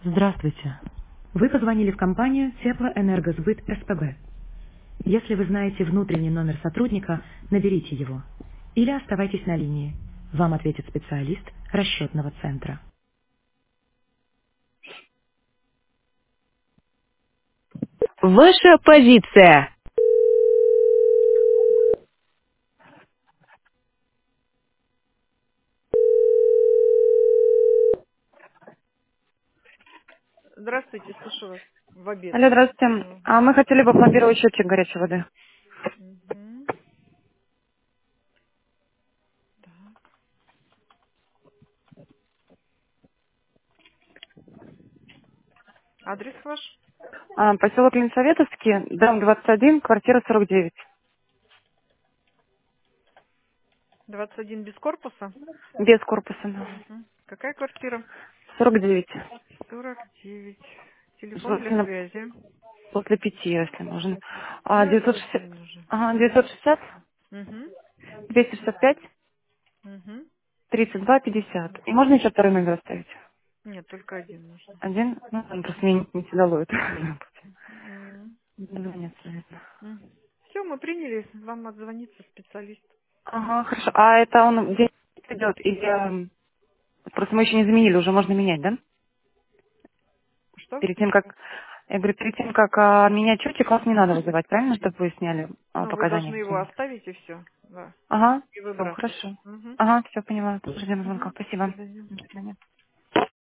Здравствуйте. Вы позвонили в компанию Теплоэнергосбыт СПБ. Если вы знаете внутренний номер сотрудника, наберите его. Или оставайтесь на линии. Вам ответит специалист расчетного центра. Ваша позиция. Здравствуйте, слышу вас. В обед. Алло, здравствуйте. Алло. А мы хотели бы пломбировать счетчик горячей воды. Мгм. Адрес ваш? Поселок Ленсоветовский, дом 21, квартира 49. 21 без корпуса? Без корпуса. Да. Мгм. Какая квартира? 49. 49. Телефон для Желательно связи. после 5, если можно. Ну, 960, обязательно же. 960, Угу. 265, Угу. 32, 50. И можно еще второй номер оставить? Нет, только один нужно. Один? Ну, он просто мне не всегда ловит. М. Звонят, наверное. Все, мы приняли, вам отзвонится специалист. Ага, хорошо. А это он где идет? Или просто мы еще не заменили, уже можно менять, да? Что? Перед тем, Еще как... раз. Я говорю, перед тем, как менять счетчик, вас не надо вызывать, правильно, чтобы вы сняли Ну, вы должны показания его свои? оставить и все, да. Ага, И все, выбрасывать. хорошо. Угу. Ага, все, поняла. Ждем звонка. Угу. До Спасибо. свидания. До свидания.